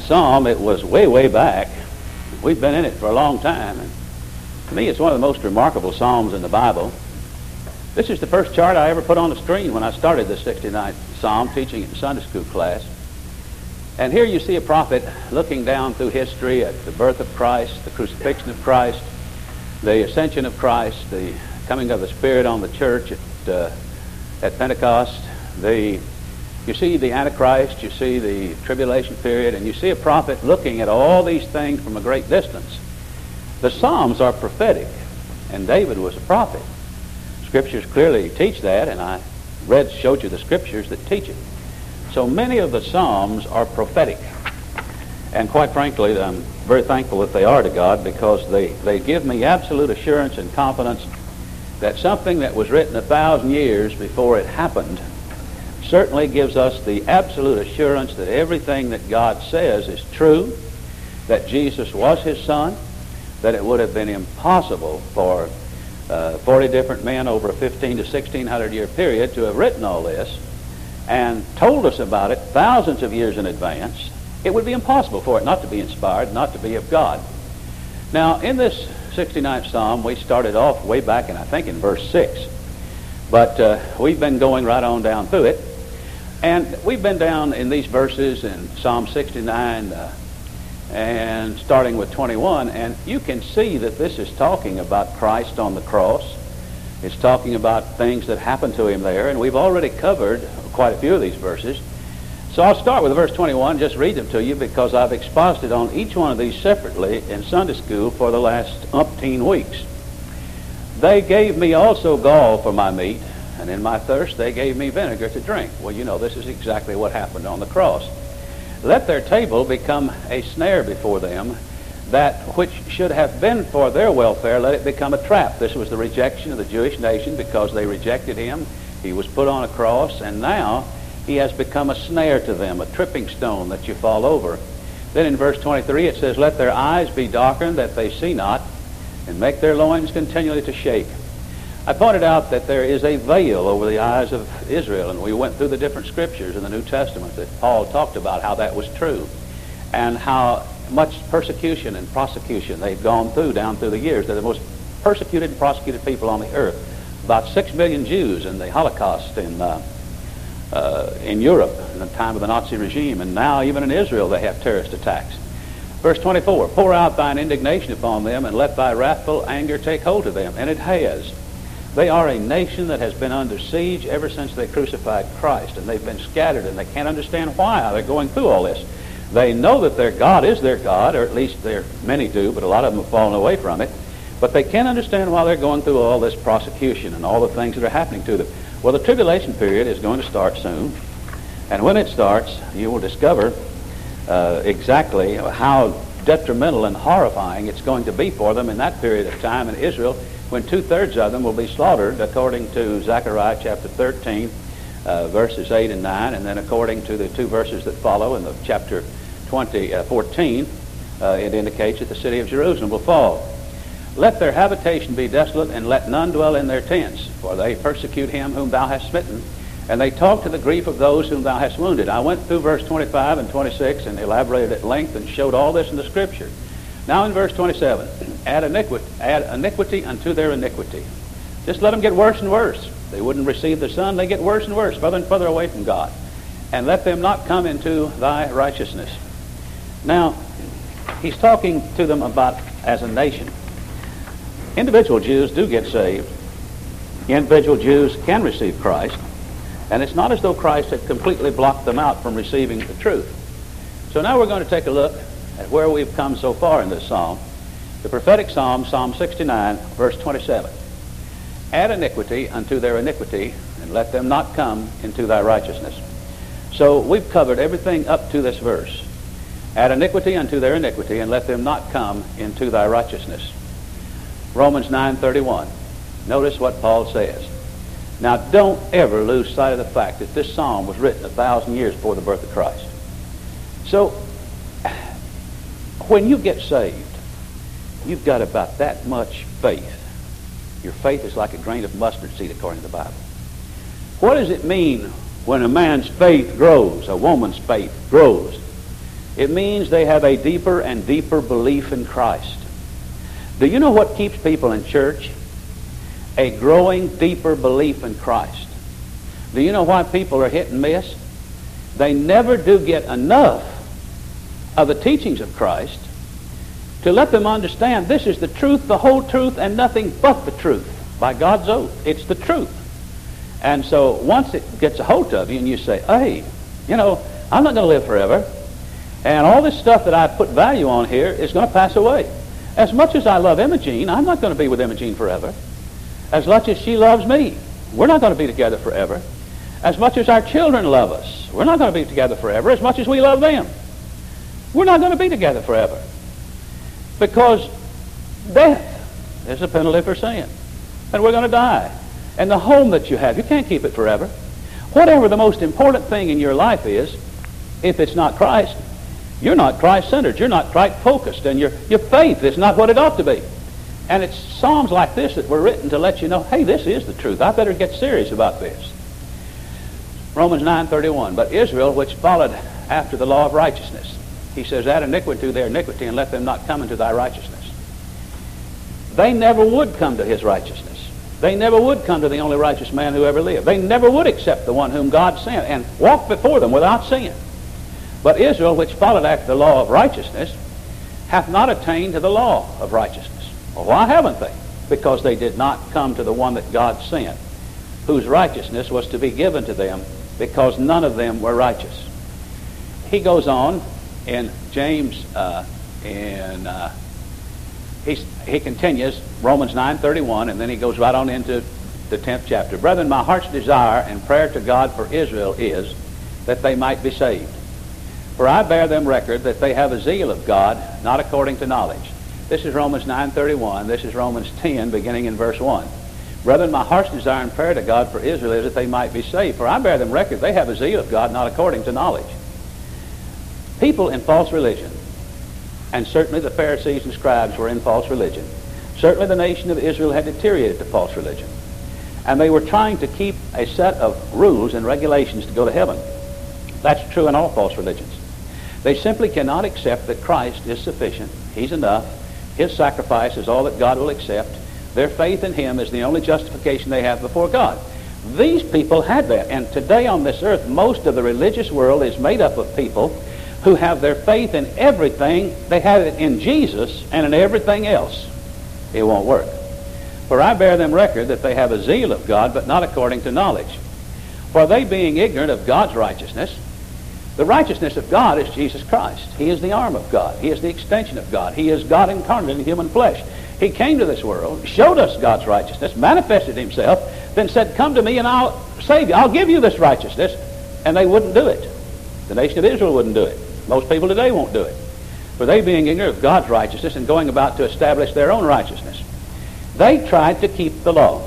psalm, it was way, way back. We've been in it for a long time. And to me, it's one of the most remarkable psalms in the Bible. This is the first chart I ever put on the screen when I started the 69th psalm, teaching it in Sunday school class. And here you see a prophet looking down through history at the birth of Christ, the crucifixion of Christ, the ascension of Christ, the coming of the Spirit on the church at Pentecost. You see the Antichrist, you see the tribulation period, and you see a prophet looking at all these things from a great distance. The Psalms are prophetic, and David was a prophet. Scriptures clearly teach that, and I showed you the scriptures that teach it. So many of the Psalms are prophetic. And quite frankly, I'm very thankful that they are to God, because they give me absolute assurance and confidence that something that was written 1,000 years before it happened certainly gives us the absolute assurance that everything that God says is true, that Jesus was his son, that it would have been impossible for 40 different men over a 1,500 to 1,600 year period to have written all this and told us about it thousands of years in advance. It would be impossible for it not to be inspired, not to be of God. Now, in this 69th Psalm, we started off way back, I think in verse 6. But we've been going right on down through it. And we've been down in these verses in Psalm 69 and starting with 21. And you can see that this is talking about Christ on the cross. It's talking about things that happened to him there. And we've already covered quite a few of these verses. So I'll start with verse 21, just read them to you, because I've exposited on each one of these separately in Sunday school for the last umpteen weeks. They gave me also gall for my meat, and in my thirst they gave me vinegar to drink. Well, you know, this is exactly what happened on the cross. Let their table become a snare before them, that which should have been for their welfare, let it become a trap. This was the rejection of the Jewish nation because they rejected him. He was put on a cross, and now he has become a snare to them, a tripping stone that you fall over. Then in verse 23 it says, let their eyes be darkened that they see not, and make their loins continually to shake. I pointed out that there is a veil over the eyes of Israel, and we went through the different scriptures in the New Testament that Paul talked about how that was true, and how much persecution and prosecution they've gone through down through the years. They're the most persecuted and prosecuted people on the earth. About 6 million Jews in the Holocaust in Europe in the time of the Nazi regime, and now even in Israel they have terrorist attacks. Verse 24, pour out thine indignation upon them, and let thy wrathful anger take hold of them. And it has. They are a nation that has been under siege ever since they crucified Christ, and they've been scattered, and they can't understand why they're going through all this. They know that their God is their God, or at least many do, but a lot of them have fallen away from it. But they can't understand why they're going through all this prosecution and all the things that are happening to them. Well, the tribulation period is going to start soon, and when it starts, you will discover exactly how detrimental and horrifying it's going to be for them in that period of time in Israel, when 2/3 of them will be slaughtered, according to Zechariah chapter 13, verses 8 and 9, and then according to the two verses that follow in the chapter 14, it indicates that the city of Jerusalem will fall. Let their habitation be desolate, and let none dwell in their tents, for they persecute him whom thou hast smitten, and they talk to the grief of those whom thou hast wounded. I went through verse 25 and 26 and elaborated at length and showed all this in the Scripture. Now in verse 27, add iniquity unto their iniquity. Just let them get worse and worse. They wouldn't receive the Son. They get worse and worse, further and further away from God. And let them not come into thy righteousness. Now, he's talking to them about as a nation. Individual Jews do get saved. Individual Jews can receive Christ. And it's not as though Christ had completely blocked them out from receiving the truth. So now we're going to take a look at where we've come so far in this psalm. The prophetic psalm, Psalm 69, verse 27. Add iniquity unto their iniquity, and let them not come into thy righteousness. So we've covered everything up to this verse. Add iniquity unto their iniquity, and let them not come into thy righteousness. Romans 9:31. Notice what Paul says. Now, don't ever lose sight of the fact that this psalm was written 1,000 years before the birth of Christ. So, when you get saved, you've got about that much faith. Your faith is like a grain of mustard seed, according to the Bible. What does it mean when a man's faith grows, a woman's faith grows? It means they have a deeper and deeper belief in Christ. Do you know what keeps people in church? A growing, deeper belief in Christ. Do you know why people are hit and miss? They never do get enough of the teachings of Christ to let them understand this is the truth, the whole truth, and nothing but the truth. By God's oath, it's the truth. And so once it gets a hold of you and you say, hey, you know, I'm not going to live forever, and all this stuff that I put value on here is going to pass away. As much as I love Imogene, I'm not going to be with Imogene forever. As much as she loves me, we're not going to be together forever. As much as our children love us, we're not going to be together forever. As much as we love them, we're not going to be together forever. Because death is a penalty for sin. And we're going to die. And the home that you have, you can't keep it forever. Whatever the most important thing in your life is, if it's not Christ, you're not Christ-centered. You're not Christ-focused. And your faith is not what it ought to be. And it's Psalms like this that were written to let you know, hey, this is the truth. I better get serious about this. Romans 9:31, but Israel, which followed after the law of righteousness, he says, add iniquity to their iniquity, and let them not come into thy righteousness. They never would come to his righteousness. They never would come to the only righteous man who ever lived. They never would accept the one whom God sent and walk before them without sin. But Israel, which followed after the law of righteousness, hath not attained to the law of righteousness. Well, why haven't they? Because they did not come to the one that God sent, whose righteousness was to be given to them, because none of them were righteous. He goes on in James, he continues, Romans 9:31, and then he goes right on into the 10th chapter. Brethren, my heart's desire and prayer to God for Israel is that they might be saved. For I bear them record that they have a zeal of God, not according to knowledge. This is Romans 9:31. This is Romans 10, beginning in verse 1. Brethren, my heart's desire and prayer to God for Israel is that they might be saved. For I bear them record they have a zeal of God, not according to knowledge. People in false religion, and certainly the Pharisees and scribes were in false religion. Certainly the nation of Israel had deteriorated to false religion. And they were trying to keep a set of rules and regulations to go to heaven. That's true in all false religions. They simply cannot accept that Christ is sufficient. He's enough. His sacrifice is all that God will accept. Their faith in him is the only justification they have before God. These people had that. And today on this earth, most of the religious world is made up of people who have their faith in everything. They have it in Jesus and in everything else. It won't work. For I bear them record that they have a zeal of God, but not according to knowledge. For they being ignorant of God's righteousness, the righteousness of God is Jesus Christ. He is the arm of God. He is the extension of God. He is God incarnate in human flesh. He came to this world, showed us God's righteousness, manifested himself, then said, come to me and I'll save you. I'll give you this righteousness. And they wouldn't do it. The nation of Israel wouldn't do it. Most people today won't do it. For they being ignorant of God's righteousness and going about to establish their own righteousness, they tried to keep the law.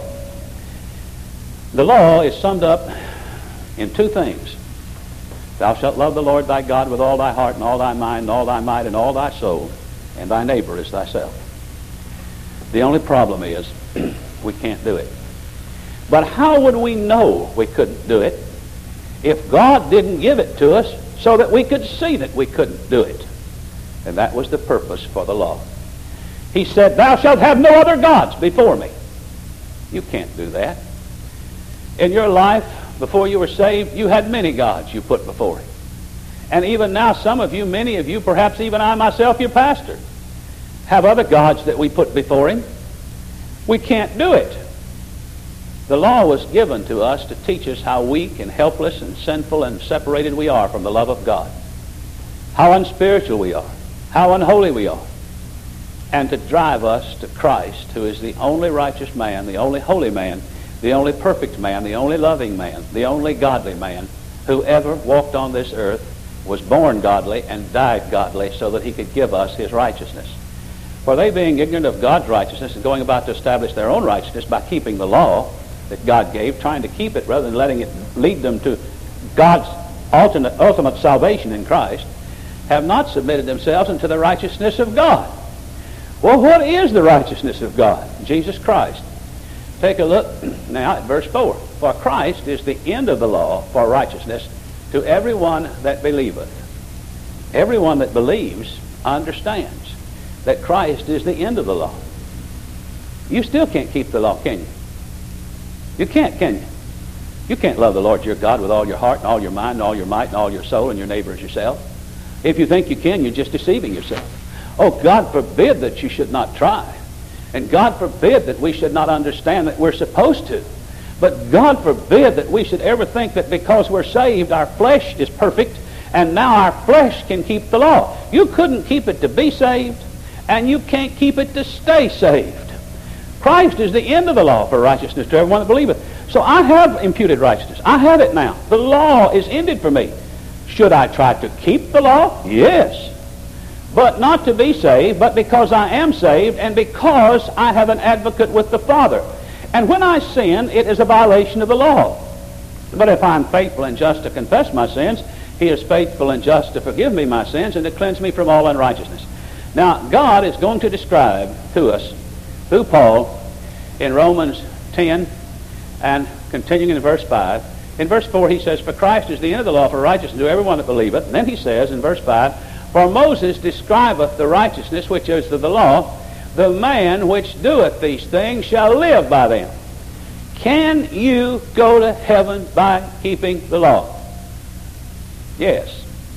The law is summed up in two things. Thou shalt love the Lord thy God with all thy heart and all thy mind and all thy might and all thy soul, and thy neighbor as thyself. The only problem is we can't do it. But how would we know we couldn't do it if God didn't give it to us so that we could see that we couldn't do it? And that was the purpose for the law. He said, thou shalt have no other gods before me. You can't do that. In your life, before you were saved, you had many gods you put before him. And even now, some of you, many of you, perhaps even I myself, your pastor, have other gods that we put before him. We can't do it. The law was given to us to teach us how weak and helpless and sinful and separated we are from the love of God. How unspiritual we are. How unholy we are. And to drive us to Christ, who is the only righteous man, the only holy man, the only perfect man, the only loving man, the only godly man who ever walked on this earth, was born godly and died godly so that he could give us his righteousness. For they being ignorant of God's righteousness and going about to establish their own righteousness by keeping the law that God gave, trying to keep it rather than letting it lead them to God's ultimate salvation in Christ, have not submitted themselves unto the righteousness of God. Well, what is the righteousness of God? Jesus Christ. Take a look now at verse 4. For Christ is the end of the law for righteousness to everyone that believeth. Everyone that believes understands that Christ is the end of the law. You still can't keep the law, can you? You can't, can you? You can't love the Lord your God with all your heart and all your mind and all your might and all your soul and your neighbor as yourself. If you think you can, you're just deceiving yourself. Oh, God forbid that you should not try. And God forbid that we should not understand that we're supposed to. But God forbid that we should ever think that because we're saved, our flesh is perfect, and now our flesh can keep the law. You couldn't keep it to be saved, and you can't keep it to stay saved. Christ is the end of the law for righteousness to everyone that believeth. So I have imputed righteousness. I have it now. The law is ended for me. Should I try to keep the law? Yes. But not to be saved, but because I am saved and because I have an advocate with the Father. And when I sin, it is a violation of the law. But if I'm faithful and just to confess my sins, he is faithful and just to forgive me my sins and to cleanse me from all unrighteousness. Now, God is going to describe to us, through Paul, in Romans 10 and continuing in verse 5. In verse 4 he says, "For Christ is the end of the law for righteousness to everyone that believeth." And then he says in verse 5, "For Moses describeth the righteousness which is of the law, the man which doeth these things shall live by them." Can you go to heaven by keeping the law? Yes.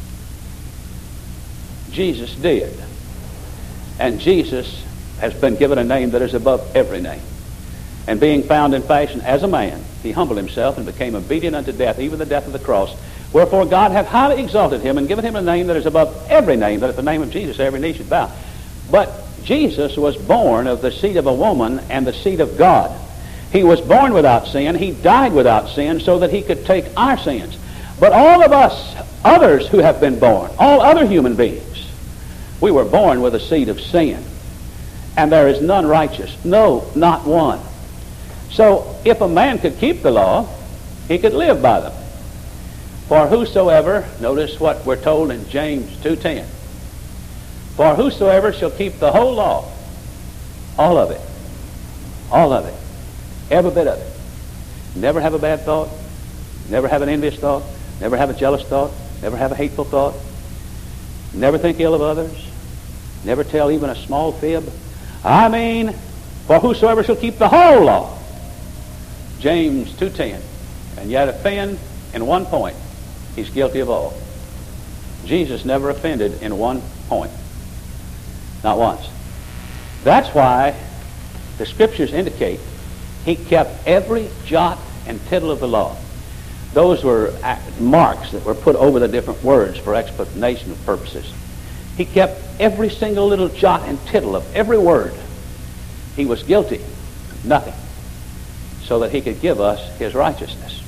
Jesus did. And Jesus has been given a name that is above every name. And being found in fashion as a man, he humbled himself and became obedient unto death, even the death of the cross. Wherefore God hath highly exalted him and given him a name that is above every name, that at the name of Jesus every knee should bow. But Jesus was born of the seed of a woman and the seed of God. He was born without sin. He died without sin so that he could take our sins. But all of us, others who have been born, all other human beings, we were born with a seed of sin. And there is none righteous. No, not one. So if a man could keep the law, he could live by them. For whosoever, notice what we're told in James 2:10, "For whosoever shall keep the whole law," all of it, every bit of it, never have a bad thought, never have an envious thought, never have a jealous thought, never have a hateful thought, never think ill of others, never tell even a small fib. I mean, for whosoever shall keep the whole law, James 2:10, and yet offend in one point, he's guilty of all. Jesus never offended in one point. Not once. That's why the Scriptures indicate he kept every jot and tittle of the law. Those were marks that were put over the different words for explanation purposes. He kept every single little jot and tittle of every word. He was guilty of nothing, so that he could give us his righteousness.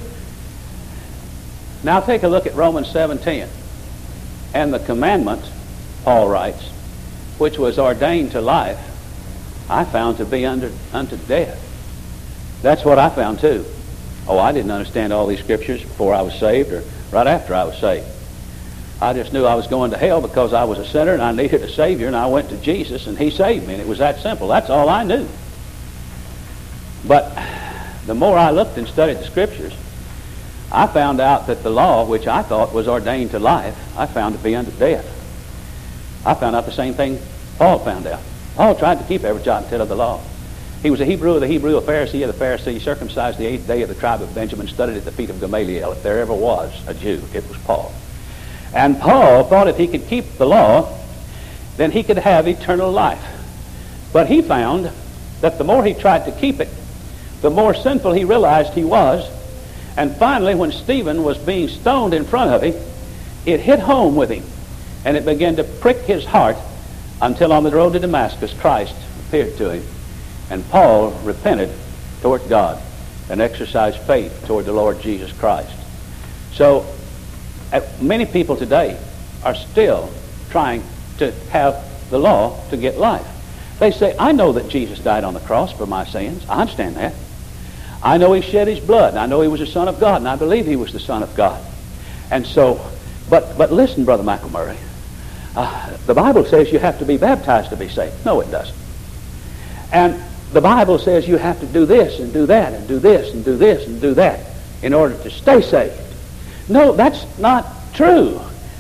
Now take a look at Romans 7:10. "And the commandment," Paul writes, "which was ordained to life, I found to be unto death." That's what I found too. Oh, I didn't understand all these scriptures before I was saved or right after I was saved. I just knew I was going to hell because I was a sinner and I needed a Savior, and I went to Jesus and he saved me, and it was that simple. That's all I knew. But the more I looked and studied the Scriptures, I found out that the law, which I thought was ordained to life, I found to be unto death. I found out the same thing Paul found out. Paul tried to keep every jot and tittle of the law. He was a Hebrew of the Hebrew, a Pharisee of the Pharisee, circumcised the 8th day of the tribe of Benjamin, studied at the feet of Gamaliel. If there ever was a Jew, it was Paul. And Paul thought if he could keep the law, then he could have eternal life. But he found that the more he tried to keep it, the more sinful he realized he was. And finally, when Stephen was being stoned in front of him, it hit home with him, and it began to prick his heart until on the road to Damascus, Christ appeared to him. And Paul repented toward God and exercised faith toward the Lord Jesus Christ. So many people today are still trying to have the law to get life. They say, "I know that Jesus died on the cross for my sins. I understand that. I know he shed his blood, and I know he was the Son of God, and I believe he was the Son of God." And so, but listen, Brother Michael Murray, the Bible says you have to be baptized to be saved. No, it doesn't. And the Bible says you have to do this and do that and do this and do this and do that in order to stay saved. No, that's not true.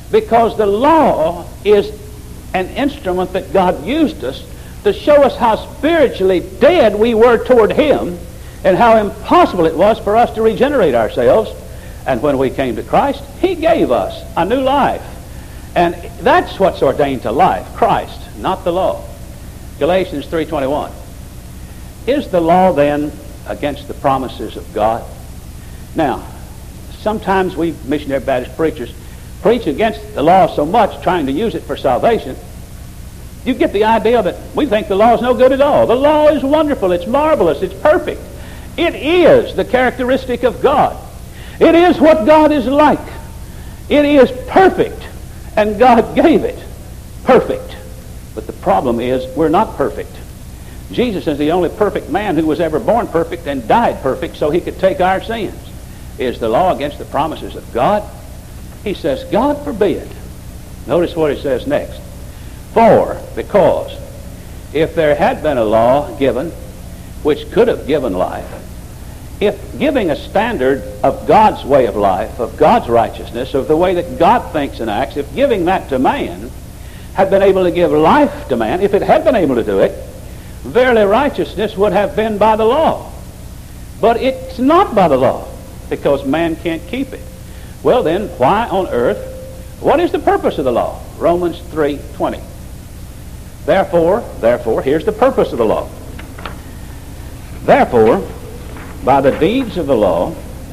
because the law is an instrument that God used us to show us how spiritually dead we were toward Him and how impossible it was for us to regenerate ourselves. And when we came to Christ, He gave us a new life. And that's what's ordained to life, Christ, not the law. Galatians 3:21. Is the law then against the promises of God? Now, sometimes we missionary Baptist preachers preach against the law so much, trying to use it for salvation, you get the idea that we think the law is no good at all. The law is wonderful, it's marvelous, it's perfect. It is the characteristic of God. It is what God is like. It is perfect, and God gave it perfect. But the problem is we're not perfect. Jesus is the only perfect man who was ever born perfect and died perfect so He could take our sins. Is the law against the promises of God? He says, God forbid. Notice what He says next. Because if there had been a law given which could have given life, if giving a standard of God's way of life, of God's righteousness, of the way that God thinks and acts, if giving that to man had been able to give life to man, if it had been able to do it, verily righteousness would have been by the law. But it's not by the law, because man can't keep it. Well then, why on earth, what is the purpose of the law? Romans 3:20. Therefore, here's the purpose of the law. Therefore, by the deeds of the law,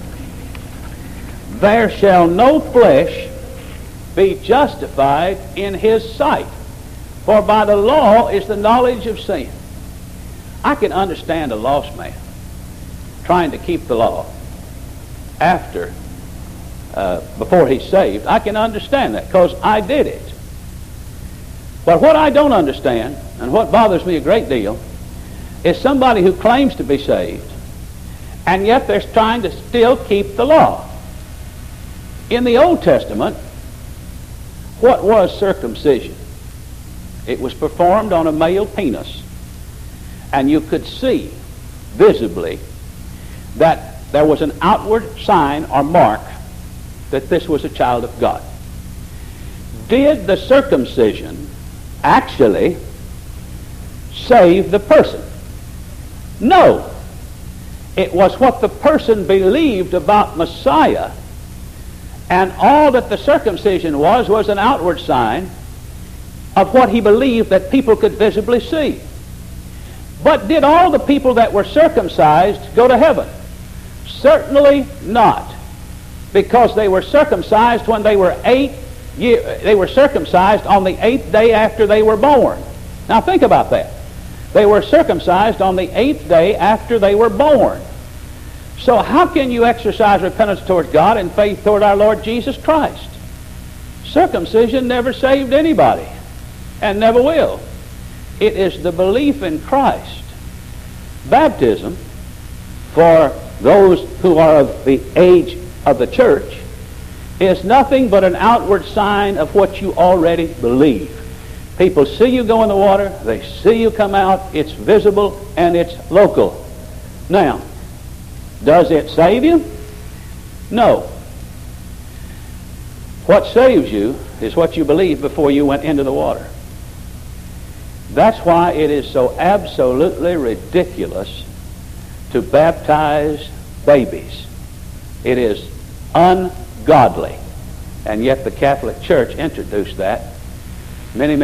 there shall no flesh be justified in His sight. For by the law is the knowledge of sin. I can understand a lost man trying to keep the law before he's saved. I can understand that because I did it. But what I don't understand, and what bothers me a great deal, is somebody who claims to be saved, and yet they're trying to still keep the law. In the Old Testament, what was circumcision? It was performed on a male penis, and you could see visibly that there was an outward sign or mark that this was a child of God. Did the circumcision actually save the person? No. It was what the person believed about Messiah, and all that the circumcision was an outward sign of what he believed that people could visibly see. But did all the people that were circumcised go to heaven? Certainly not, because they were circumcised when they were they were circumcised on the 8th day after they were born. Now think about that. They were circumcised on the 8th day after they were born. So how can you exercise repentance toward God and faith toward our Lord Jesus Christ? Circumcision never saved anybody, and never will. It is the belief in Christ. Baptism, for those who are of the age of the church, is nothing but an outward sign of what you already believe. People see you go in the water, they see you come out, it's visible and it's local. Now, does it save you? No. What saves you is what you believed before you went into the water. That's why it is so absolutely ridiculous to baptize babies. It is ungodly. And yet the Catholic Church introduced that many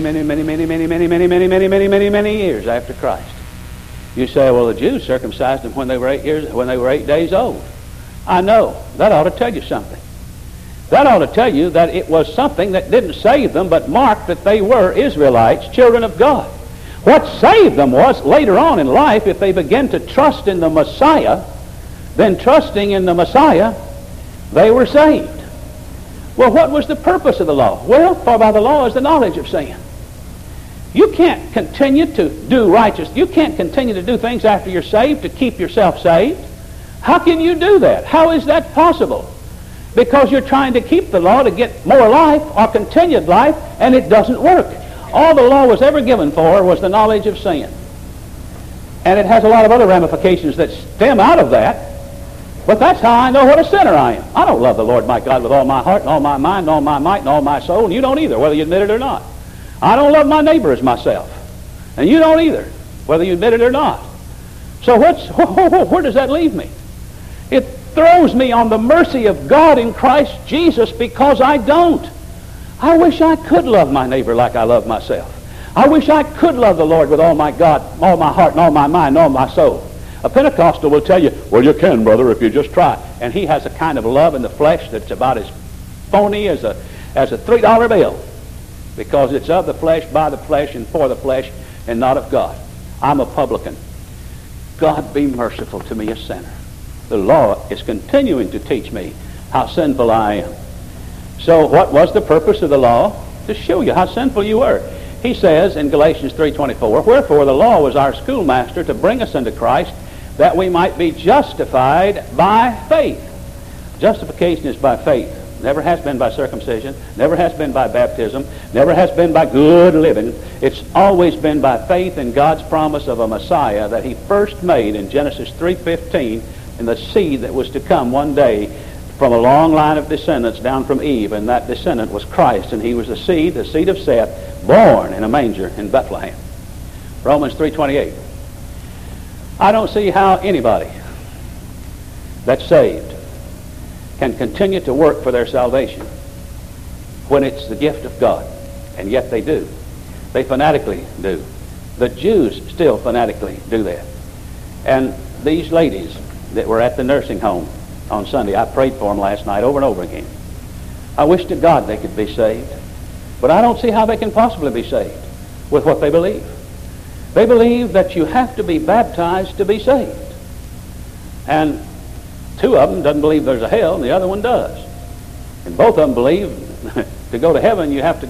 years after Christ. You say, well, the Jews circumcised them when they were 8 days old. I know. That ought to tell you something. That ought to tell you that it was something that didn't save them, but marked that they were Israelites, children of God. What saved them was later on in life, if they began to trust in the Messiah, then trusting in the Messiah, they were saved. Well, what was the purpose of the law? Well, for by the law is the knowledge of sin. You can't continue to do righteous. You can't continue to do things after you're saved to keep yourself saved. How can you do that? How is that possible? Because you're trying to keep the law to get more life or continued life, and it doesn't work. All the law was ever given for was the knowledge of sin. And it has a lot of other ramifications that stem out of that. But that's how I know what a sinner I am. I don't love the Lord my God with all my heart and all my mind and all my might and all my soul, and you don't either, whether you admit it or not. I don't love my neighbor as myself, and you don't either, whether you admit it or not. So where does that leave me? It throws me on the mercy of God in Christ Jesus because I don't. I wish I could love my neighbor like I love myself. I wish I could love the Lord with all my God, all my heart, and all my mind, and all my soul. A Pentecostal will tell you, well, you can, brother, if you just try. And he has a kind of love in the flesh that's about as phony as a $3 bill, because it's of the flesh, by the flesh, and for the flesh, and not of God. I'm a publican. God be merciful to me, a sinner. The law is continuing to teach me how sinful I am. So what was the purpose of the law? To show you how sinful you were. He says in Galatians 3:24, wherefore the law was our schoolmaster to bring us unto Christ, that we might be justified by faith. Justification is by faith. Never has been by circumcision, never has been by baptism, never has been by good living. It's always been by faith in God's promise of a Messiah that he first made in Genesis 3:15, in the seed that was to come one day from a long line of descendants down from Eve, and that descendant was Christ, and he was the seed of Seth, born in a manger in Bethlehem. Romans 3:28. I don't see how anybody that's saved can continue to work for their salvation when it's the gift of God, and yet they do. They fanatically do. The Jews still fanatically do that. And these ladies that were at the nursing home on Sunday, I prayed for them last night over and over again. I wish to God they could be saved, but I don't see how they can possibly be saved with what they believe. They believe that you have to be baptized to be saved. And two of them doesn't believe there's a hell, and the other one does. And both of them believe to go to heaven you have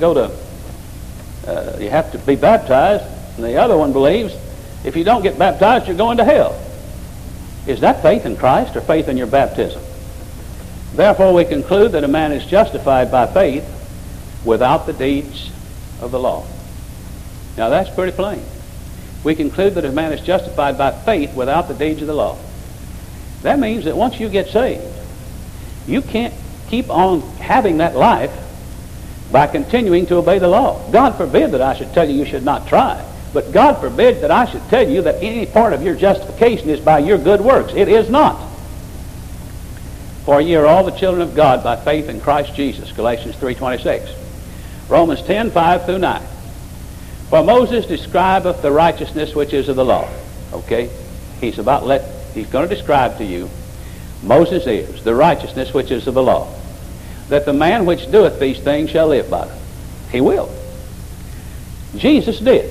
to be baptized, and the other one believes if you don't get baptized you're going to hell. Is that faith in Christ or faith in your baptism? Therefore we conclude that a man is justified by faith without the deeds of the law. Now that's pretty plain. We conclude that a man is justified by faith without the deeds of the law. That means that once you get saved, you can't keep on having that life by continuing to obey the law. God forbid that I should tell you should not try, but God forbid that I should tell you that any part of your justification is by your good works. It is not. For ye are all the children of God by faith in Christ Jesus, Galatians 3:26. Romans 10:5-9. For Moses describeth the righteousness which is of the law. Okay? He's going to describe to you, Moses is the righteousness which is of the law, that the man which doeth these things shall live by them. He will. Jesus did.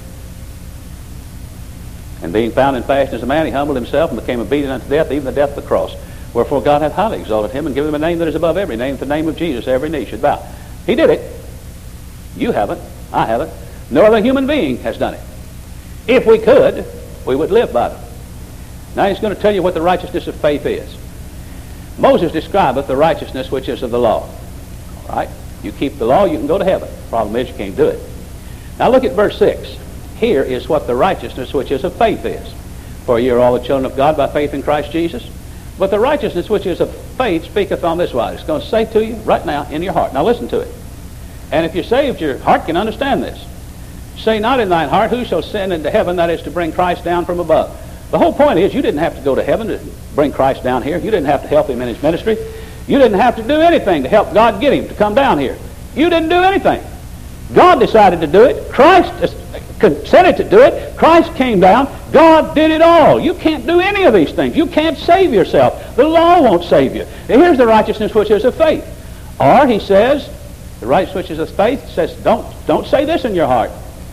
And being found in fashion as a man, he humbled himself and became obedient unto death, even the death of the cross. Wherefore God hath highly exalted him and given him a name that is above every name, the name of Jesus every knee should bow. He did it. You haven't. I haven't. No other human being has done it. If we could, we would live by them. Now he's going to tell you what the righteousness of faith is. Moses describeth the righteousness which is of the law. All right? You keep the law, you can go to heaven. The problem is you can't do it. Now look at verse 6. Here is what the righteousness which is of faith is. For ye are all the children of God by faith in Christ Jesus. But the righteousness which is of faith speaketh on this wise. It's going to say to you right now in your heart. Now listen to it. And if you're saved, your heart can understand this. Say not in thine heart, who shall ascend into heaven, that is to bring Christ down from above. The whole point is you didn't have to go to heaven to bring Christ down here. You didn't have to help him in his ministry. You didn't have to do anything to help God get him to come down here. You didn't do anything. God decided to do it. Christ consented to do it. Christ came down. God did it all. You can't do any of these things. You can't save yourself. The law won't save you. And here's the righteousness which is of faith. Or he says, the righteousness which is of faith says, don't say this in your heart.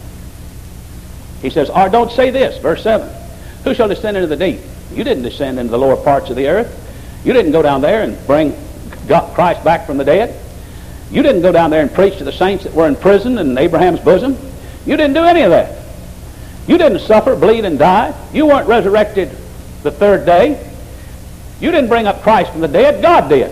He says, or don't say this, verse 7. Who shall descend into the deep? You didn't descend into the lower parts of the earth. You didn't go down there and bring Christ back from the dead. You didn't go down there and preach to the saints that were in prison in Abraham's bosom. You didn't do any of that. You didn't suffer, bleed, and die. You weren't resurrected the third day. You didn't bring up Christ from the dead. God did.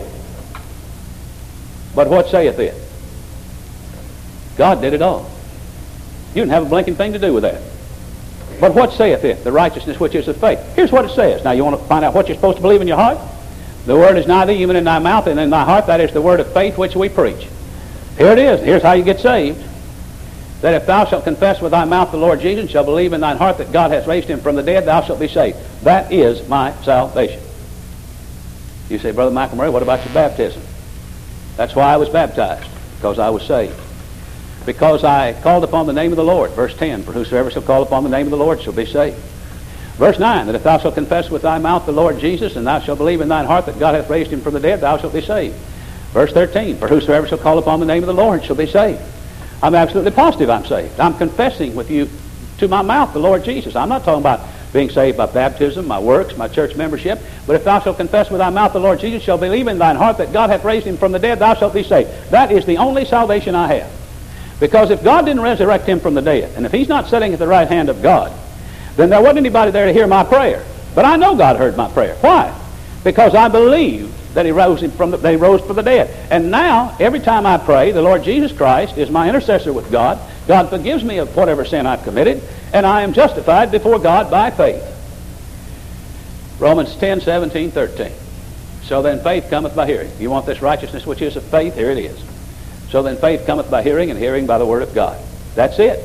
But what saith it? God did it all. You didn't have a blinking thing to do with that. But what saith it? The righteousness which is of faith. Here's what it says. Now you want to find out what you're supposed to believe in your heart? The word is nigh thee, even in thy mouth and in thy heart. That is the word of faith which we preach. Here it is. Here's how you get saved. That if thou shalt confess with thy mouth the Lord Jesus, and shalt believe in thine heart that God hath raised him from the dead, thou shalt be saved. That is my salvation. You say, Brother Michael Murray, what about your baptism? That's why I was baptized, because I was saved. Because I called upon the name of the Lord. Verse 10, for whosoever shall call upon the name of the Lord shall be saved. Verse 9, that if thou shalt confess with thy mouth the Lord Jesus, and thou shalt believe in thine heart that God hath raised him from the dead, thou shalt be saved. Verse 13, for whosoever shall call upon the name of the Lord shall be saved. I'm absolutely positive I'm saved. I'm confessing with you to my mouth the Lord Jesus. I'm not talking about being saved by baptism, my works, my church membership. But if thou shalt confess with thy mouth the Lord Jesus, shall believe in thine heart that God hath raised him from the dead, thou shalt be saved. That is the only salvation I have. Because if God didn't resurrect him from the dead, and if he's not sitting at the right hand of God, then there wasn't anybody there to hear my prayer. But I know God heard my prayer. Why? Because I believe that he rose from the dead. And now, every time I pray, the Lord Jesus Christ is my intercessor with God. God forgives me of whatever sin I've committed, and I am justified before God by faith. Romans 10, 17, 13. So then faith cometh by hearing. You want this righteousness which is of faith? Here it is. So then faith cometh by hearing, and hearing by the word of God. That's it.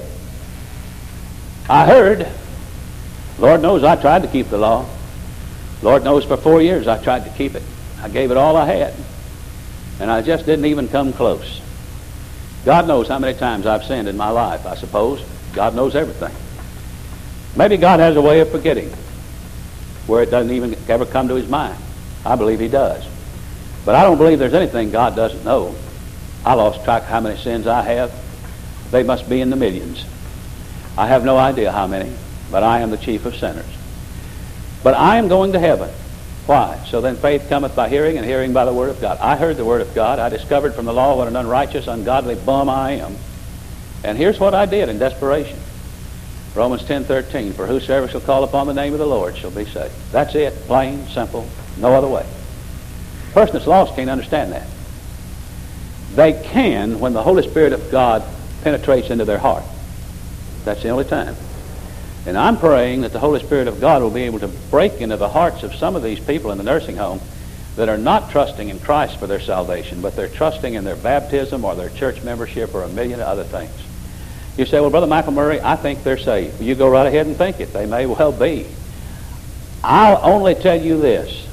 I heard. Lord knows I tried to keep the law. Lord knows for 4 years I tried to keep it. I gave it all I had. And I just didn't even come close. God knows how many times I've sinned in my life, I suppose. God knows everything. Maybe God has a way of forgetting where it doesn't even ever come to his mind. I believe he does. But I don't believe there's anything God doesn't know. I lost track of how many sins I have. They must be in the millions. I have no idea how many, but I am the chief of sinners. But I am going to heaven. Why? So then faith cometh by hearing, and hearing by the word of God. I heard the word of God. I discovered from the law what an unrighteous, ungodly bum I am. And here's what I did in desperation. Romans 10:13, for whosoever shall call upon the name of the Lord shall be saved. That's it. Plain, simple, no other way. A person that's lost can't understand that. They can when the Holy Spirit of God penetrates into their heart. That's the only time. And I'm praying that the Holy Spirit of God will be able to break into the hearts of some of these people in the nursing home that are not trusting in Christ for their salvation, but they're trusting in their baptism or their church membership or a million other things. You say, well, Brother Michael Murray, I think they're saved. Well, you go right ahead and think it. They may well be. I'll only tell you this.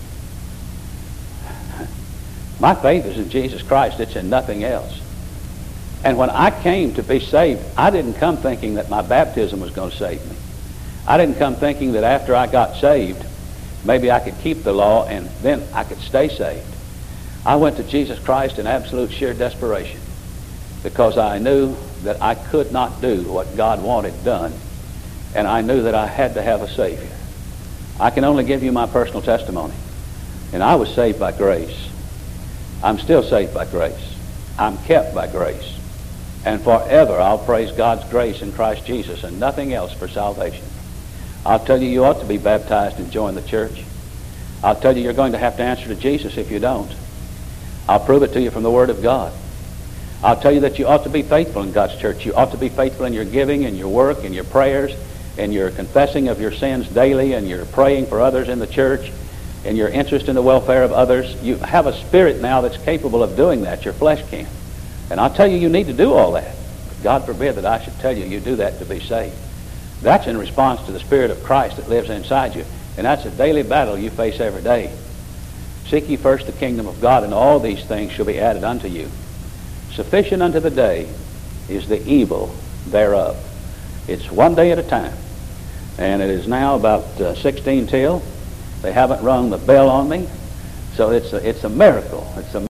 My faith is in Jesus Christ. It's in nothing else. And when I came to be saved, I didn't come thinking that my baptism was going to save me. I didn't come thinking that after I got saved, maybe I could keep the law and then I could stay saved. I went to Jesus Christ in absolute sheer desperation because I knew that I could not do what God wanted done, and I knew that I had to have a Savior. I can only give you my personal testimony. And I was saved by grace. I'm still saved by grace. I'm kept by grace. And forever I'll praise God's grace in Christ Jesus and nothing else for salvation. I'll tell you, you ought to be baptized and join the church. I'll tell you, you're going to have to answer to Jesus if you don't. I'll prove it to you from the Word of God. I'll tell you that you ought to be faithful in God's church. You ought to be faithful in your giving and your work and your prayers and your confessing of your sins daily and your praying for others in the church and your interest in the welfare of others. You have a spirit now that's capable of doing that. Your flesh can't. And I'll tell you, you need to do all that. But God forbid that I should tell you do that to be saved. That's in response to the Spirit of Christ that lives inside you. And that's a daily battle you face every day. Seek ye first the kingdom of God, and all these things shall be added unto you. Sufficient unto the day is the evil thereof. It's one day at a time. And it is now about 16 till. They haven't rung the bell on me. So it's a miracle. It's a